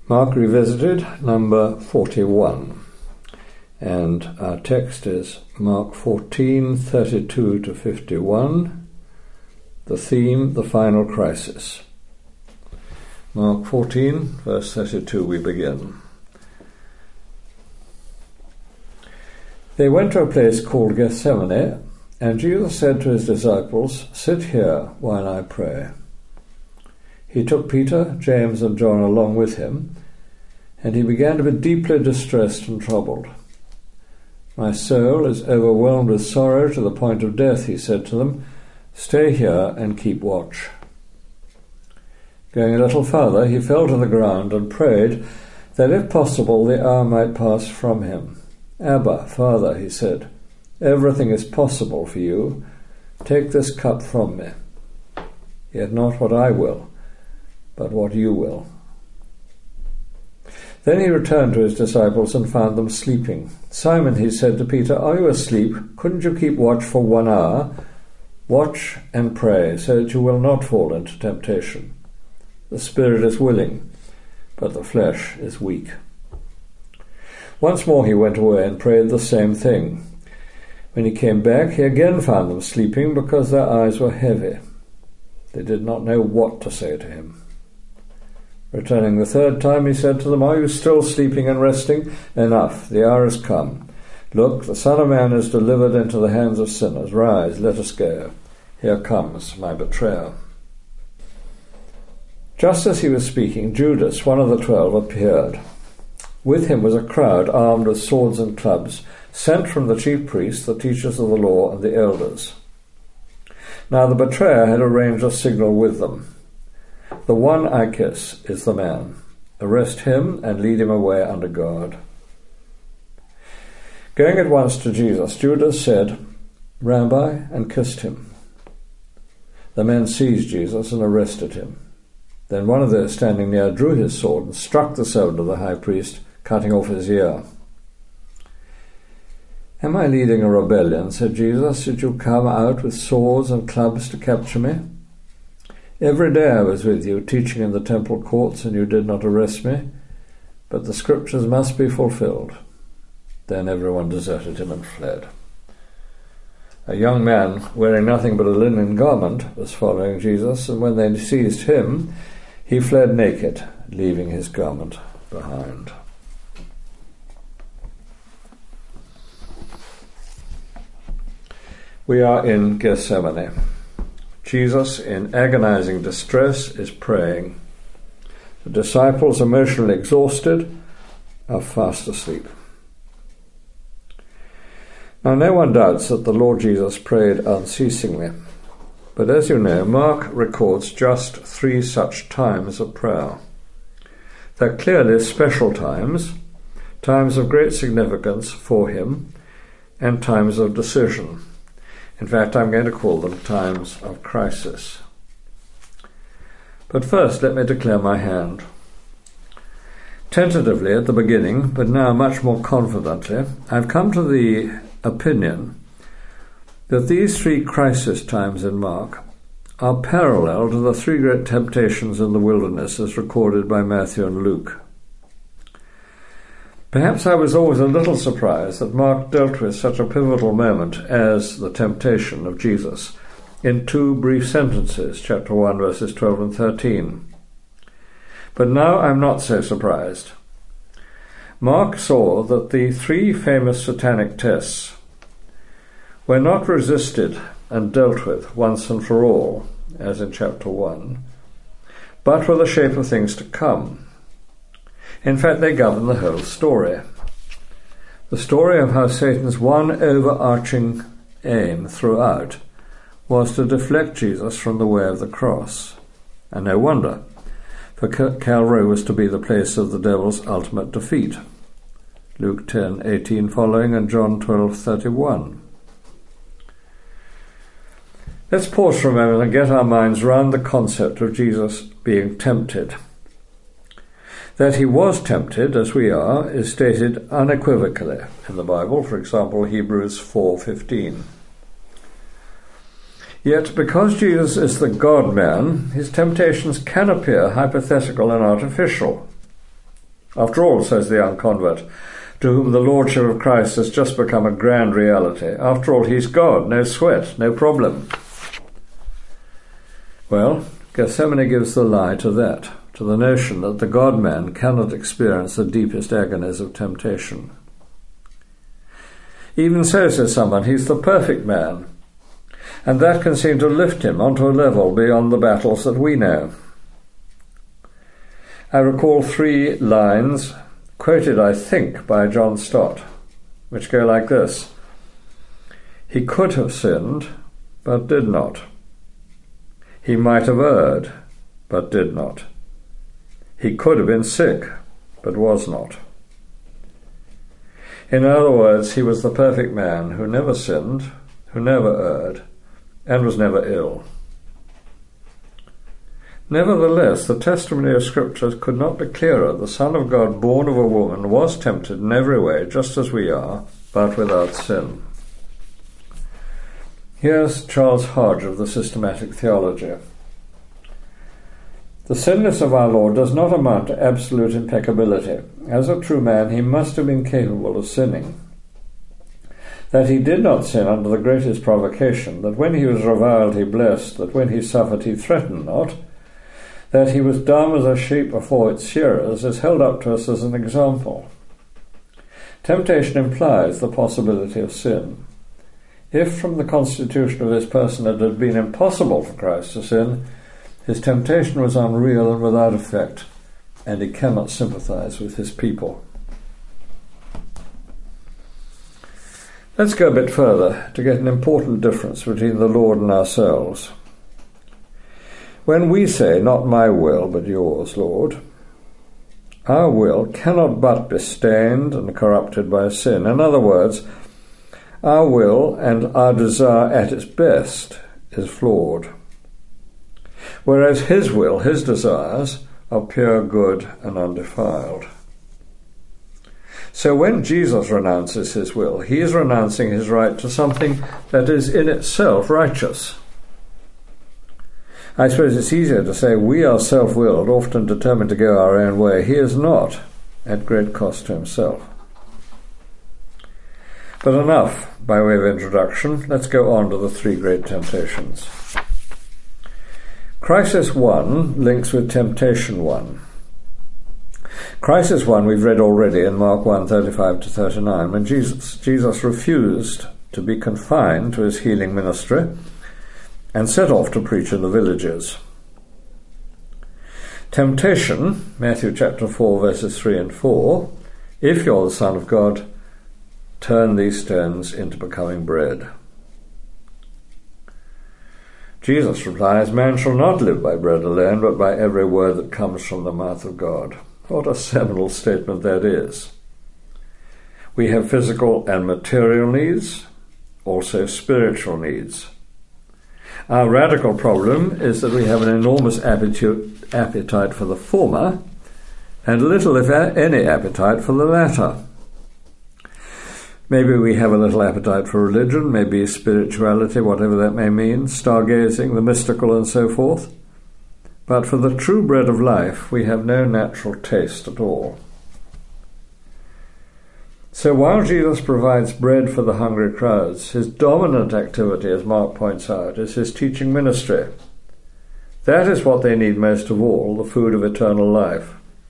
Mark Revisited, number 41, and our text is Mark 14:32 to 51, the theme, the final crisis. Mark 14, verse 32, we begin. They went to a place called Gethsemane, and Jesus said to his disciples, "Sit here while I pray." He took Peter, James, and John along with him, and he began to be deeply distressed and troubled. "My soul is overwhelmed with sorrow to the point of death," he said to them. "Stay here and keep watch." Going a little further, he fell to the ground and prayed that if possible the hour might pass from him. "Abba, Father," he said, "everything is possible for you. Take this cup from me. Yet not what I will, but what you will." Then he returned to his disciples and found them sleeping. "Simon," he said to Peter, "are you asleep? Couldn't you keep watch for 1 hour? Watch and pray, so that you will not fall into temptation. The spirit is willing, but the flesh is weak." Once more he went away and prayed the same thing. When he came back, he again found them sleeping because their eyes were heavy. They did not know what to say to him. Returning the third time, he said to them, "Are you still sleeping and resting? Enough, the hour has come. Look, the Son of Man is delivered into the hands of sinners. Rise, let us go. Here comes my betrayer." Just as he was speaking, Judas, one of the 12, appeared. With him was a crowd armed with swords and clubs, sent from the chief priests, the teachers of the law, and the elders. Now the betrayer had arranged a signal with them. "The one I kiss is the man. Arrest him and lead him away under guard." Going at once to Jesus, Judas said, "Rabbi," and kissed him. The men seized Jesus and arrested him. Then one of those standing near drew his sword and struck the servant of the high priest, cutting off his ear. "Am I leading a rebellion?" said Jesus. "Did you come out with swords and clubs to capture me? Every day I was with you, teaching in the temple courts, and you did not arrest me. But the scriptures must be fulfilled." Then everyone deserted him and fled. A young man, wearing nothing but a linen garment, was following Jesus, and when they seized him, he fled naked, leaving his garment behind. We are in Gethsemane. Jesus, in agonizing distress, is praying. The disciples, emotionally exhausted, are fast asleep. Now, no one doubts that the Lord Jesus prayed unceasingly. But as you know, Mark records just 3 such times of prayer. They're clearly special times, times of great significance for him, and times of decision. In fact, I'm going to call them times of crisis. But first, let me declare my hand. Tentatively at the beginning, but now much more confidently, I've come to the opinion that these 3 crisis times in Mark are parallel to the 3 great temptations in the wilderness as recorded by Matthew and Luke. Perhaps I was always a little surprised that Mark dealt with such a pivotal moment as the temptation of Jesus in 2 brief sentences, chapter 1, verses 12 and 13. But now I'm not so surprised. Mark saw that the 3 famous satanic tests were not resisted and dealt with once and for all, as in chapter 1, but were the shape of things to come. In fact, they govern the whole story. The story of how Satan's one overarching aim throughout was to deflect Jesus from the way of the cross. And no wonder, for Calvary was to be the place of the devil's ultimate defeat. Luke 10:18 following and John 12:31. Let's pause for a moment and get our minds round the concept of Jesus being tempted. That he was tempted, as we are, is stated unequivocally in the Bible, for example, Hebrews 4:15. Yet, because Jesus is the God-man, his temptations can appear hypothetical and artificial. After all, says the young convert, to whom the Lordship of Christ has just become a grand reality, after all, he's God, no sweat, no problem. Well, Gethsemane gives the lie to that, to the notion that the God-man cannot experience the deepest agonies of temptation. Even so, says someone, he's the perfect man, and that can seem to lift him onto a level beyond the battles that we know. I recall 3 lines, quoted, I think, by John Stott, which go like this: He could have sinned, but did not. He might have erred, but did not. He could have been sick, but was not. In other words, he was the perfect man who never sinned, who never erred, and was never ill. Nevertheless, the testimony of Scripture could not be clearer. The Son of God, born of a woman, was tempted in every way, just as we are, but without sin. Here's Charles Hodge of the Systematic Theology. The sinless of our Lord does not amount to absolute impeccability. As a true man, he must have been capable of sinning. That he did not sin under the greatest provocation, that when he was reviled he blessed, that when he suffered he threatened not, that he was dumb as a sheep before its shearers, is held up to us as an example. Temptation implies the possibility of sin. If from the constitution of his person it had been impossible for Christ to sin, his temptation was unreal and without effect, and he cannot sympathize with his people. Let's go a bit further to get an important difference between the Lord and ourselves. When we say, not my will, but yours, Lord, our will cannot but be stained and corrupted by sin. In other words, our will and our desire at its best is flawed, whereas his will, his desires, are pure good and undefiled. So when Jesus renounces his will, he is renouncing his right to something that is in itself righteous. I suppose it's easier to say we are self-willed, often determined to go our own way. He is not, at great cost to himself. But enough by way of introduction. Let's go on to the 3 great temptations. Crisis 1 links with temptation 1. Crisis 1 we've read already in Mark 1:35-39, when Jesus refused to be confined to his healing ministry and set off to preach in the villages. Temptation, Matthew chapter 4, verses 3 and 4, if you're the Son of God, turn these stones into becoming bread. Jesus replies, man shall not live by bread alone, but by every word that comes from the mouth of God. What a seminal statement that is. We have physical and material needs, also spiritual needs. Our radical problem is that we have an enormous appetite for the former and little, if any, appetite for the latter. Maybe we have a little appetite for religion, maybe spirituality, whatever that may mean, stargazing, the mystical and so forth. But for the true bread of life, we have no natural taste at all. So while Jesus provides bread for the hungry crowds, his dominant activity, as Mark points out, is his teaching ministry. That is what they need most of all, the food of eternal life.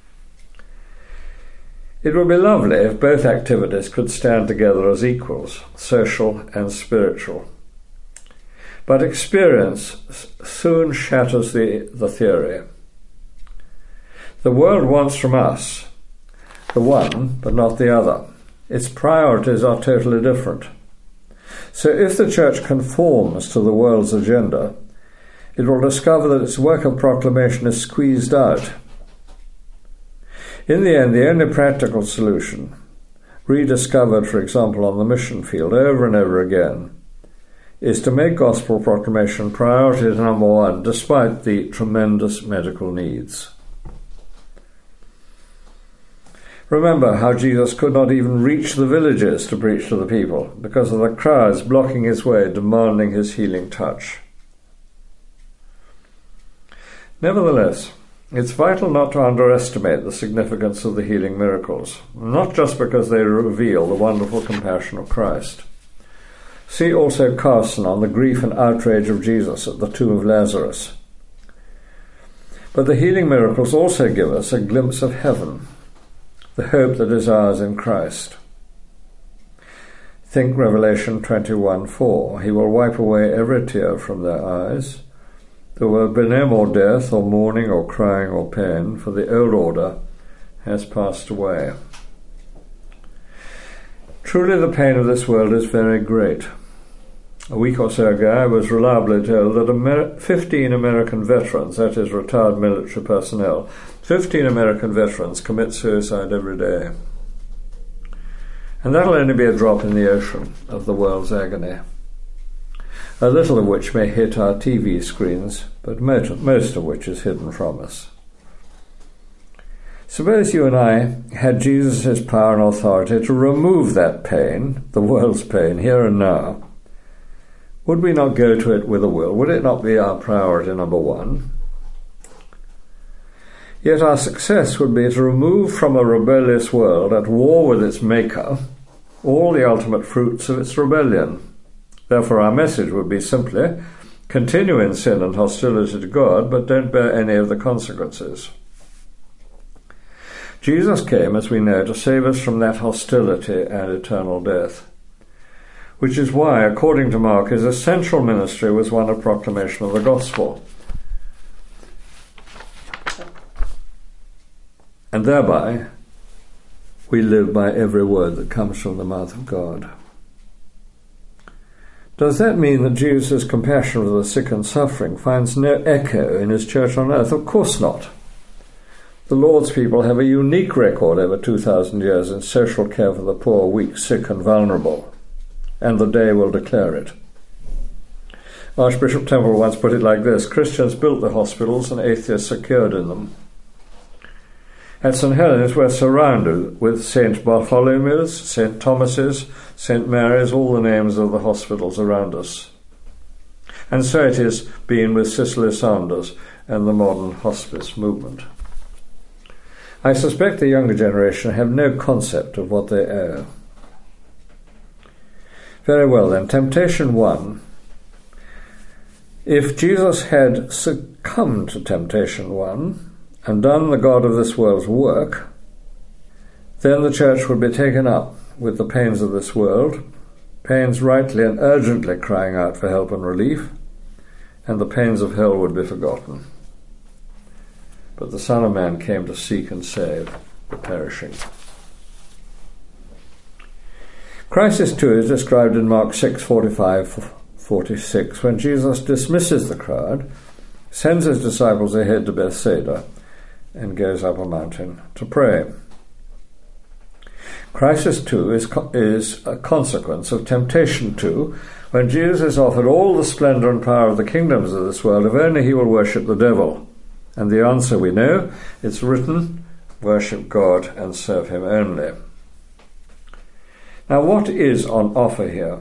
It would be lovely if both activities could stand together as equals, social and spiritual. But experience soon shatters the theory. The world wants from us the one, but not the other. Its priorities are totally different. So if the Church conforms to the world's agenda, it will discover that its work of proclamation is squeezed out. In the end, the only practical solution, rediscovered, for example, on the mission field over and over again, is to make gospel proclamation priority number 1, despite the tremendous medical needs. Remember how Jesus could not even reach the villages to preach to the people because of the crowds blocking his way, demanding his healing touch. Nevertheless, It's vital not to underestimate the significance of the healing miracles, not just because they reveal the wonderful compassion of Christ. See also Carson on the grief and outrage of Jesus at the tomb of Lazarus. But the healing miracles also give us a glimpse of heaven, the hope that is ours in Christ. Think Revelation 21:4. He will wipe away every tear from their eyes. There will be no more death, or mourning, or crying, or pain, for the old order has passed away. Truly the pain of this world is very great. A week or so ago I was reliably told that 15 American veterans, that is retired military personnel, 15 American veterans commit suicide every day. And that'll only be a drop in the ocean of the world's agony. A little of which may hit our TV screens, but most of which is hidden from us. Suppose you and I had Jesus' power and authority to remove that pain, the world's pain, here and now. Would we not go to it with a will? Would it not be our priority number one? Yet our success would be to remove from a rebellious world at war with its maker all the ultimate fruits of its rebellion. Therefore our message would be simply, continue in sin and hostility to God, but don't bear any of the consequences. Jesus came, as we know, to save us from that hostility and eternal death, which is why, according to Mark, his essential ministry was one of proclamation of the gospel. And thereby, we live by every word that comes from the mouth of God. Does that mean that Jesus' compassion for the sick and suffering finds no echo in his church on earth? Of course not. The Lord's people have a unique record over 2,000 years in social care for the poor, weak, sick and vulnerable, and the day will declare it. Archbishop Temple once put it like this: Christians built the hospitals and atheists secured in them. At St. Helens we're surrounded with St. Bartholomew's, St. Thomas's, St. Mary's, all the names of the hospitals around us. And so it has been with Cicely Saunders and the modern hospice movement. I suspect the younger generation have no concept of what they owe. Very well then, temptation 1. If Jesus had succumbed to temptation 1, and done the God of this world's work, then the church would be taken up with the pains of this world, pains rightly and urgently crying out for help and relief, and the pains of hell would be forgotten. But the Son of Man came to seek and save the perishing. Crisis 2 is described in Mark 6:45-46, when Jesus dismisses the crowd, sends his disciples ahead to Bethsaida, and goes up a mountain to pray. Crisis 2 is a consequence of temptation 2, when Jesus is offered all the splendour and power of the kingdoms of this world if only he will worship the devil. And the answer we know, it's written, worship God and serve him only. Now what is on offer here?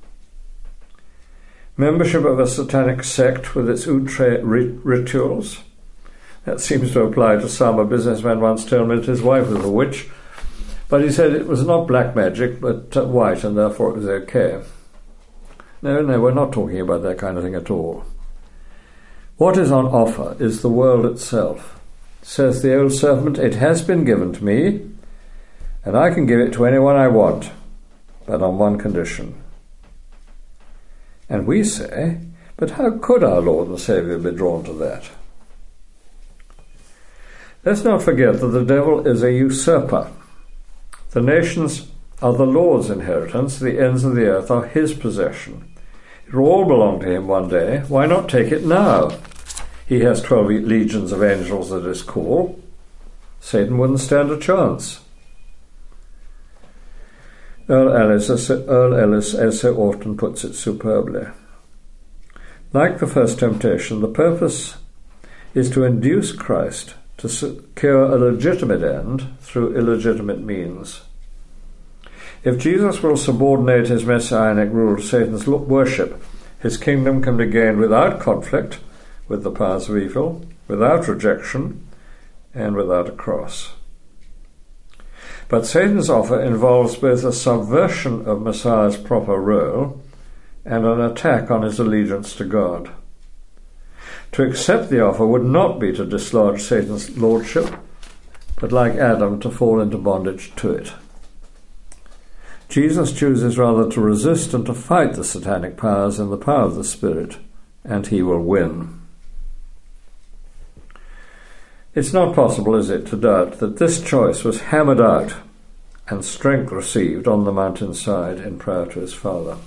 Membership of a satanic sect with its outre rituals? That seems to apply to some. A businessman once told me that his wife was a witch, but he said it was not black magic, but white, and therefore it was okay. No, we're not talking about that kind of thing at all. What is on offer is the world itself. Says the old servant, it has been given to me, and I can give it to anyone I want, but on one condition. And we say, but how could our Lord and Saviour be drawn to that? Let's not forget that the devil is a usurper. The nations are the Lord's inheritance, the ends of the earth are his possession. It will all belong to him one day. Why not take it now? He has 12 legions of angels at his call. Satan wouldn't stand a chance. Earl Ellis, as so often puts it superbly. Like the first temptation, the purpose is to induce Christ to secure a legitimate end through illegitimate means. If Jesus will subordinate his messianic rule to Satan's worship, his kingdom can be gained without conflict with the powers of evil, without rejection, and without a cross. But Satan's offer involves both a subversion of Messiah's proper role and an attack on his allegiance to God. To accept the offer would not be to dislodge Satan's lordship, but like Adam, to fall into bondage to it. Jesus chooses rather to resist and to fight the satanic powers in the power of the Spirit, and he will win. It's not possible, is it, to doubt that this choice was hammered out and strength received on the mountainside in prayer to his Father.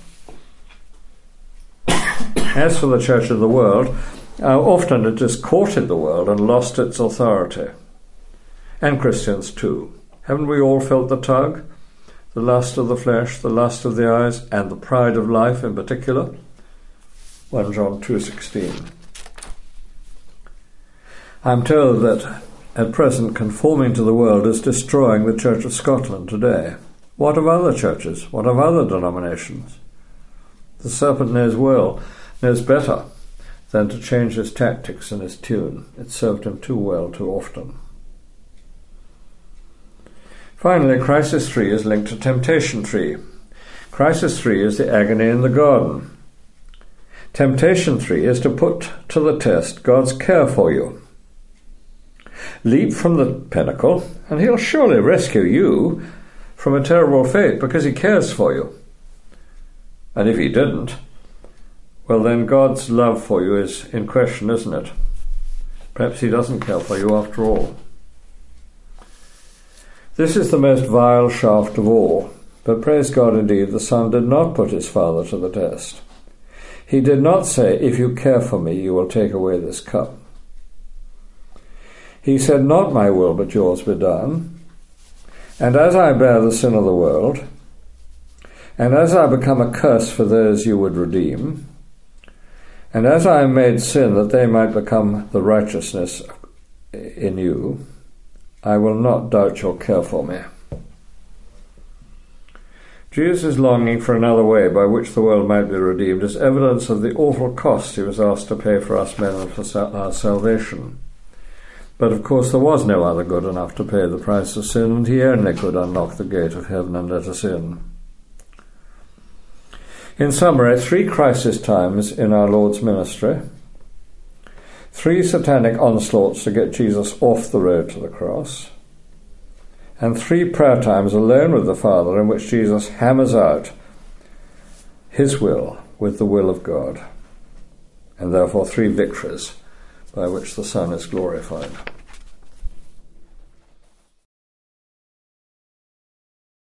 As for the church of the world, how often it has courted the world and lost its authority. And Christians too. Haven't we all felt the tug? The lust of the flesh, the lust of the eyes, and the pride of life in particular? 1 John 2:16. I'm told that at present conforming to the world is destroying the Church of Scotland today. What of other churches? What of other denominations? The serpent knows better than to change his tactics and his tune. It served him too well too often. Finally, Crisis 3 is linked to Temptation 3. Crisis 3 is the agony in the garden. Temptation 3 is to put to the test God's care for you. Leap from the pinnacle, and he'll surely rescue you from a terrible fate because he cares for you. And if he didn't, well then God's love for you is in question, isn't it? Perhaps he doesn't care for you after all. This is the most vile shaft of all, but praise God indeed, the Son did not put his Father to the test. He did not say, if you care for me, you will take away this cup. He said, not my will, but yours be done. And as I bear the sin of the world, and as I become a curse for those you would redeem, and as I am made sin that they might become the righteousness in you, I will not doubt your care for me. Jesus' longing for another way by which the world might be redeemed is evidence of the awful cost he was asked to pay for us men and for our salvation. But of course there was no other good enough to pay the price of sin, and he only could unlock the gate of heaven and let us in. In summary, 3 crisis times in our Lord's ministry, 3 satanic onslaughts to get Jesus off the road to the cross, and 3 prayer times alone with the Father in which Jesus hammers out his will with the will of God, and therefore 3 victories by which the Son is glorified.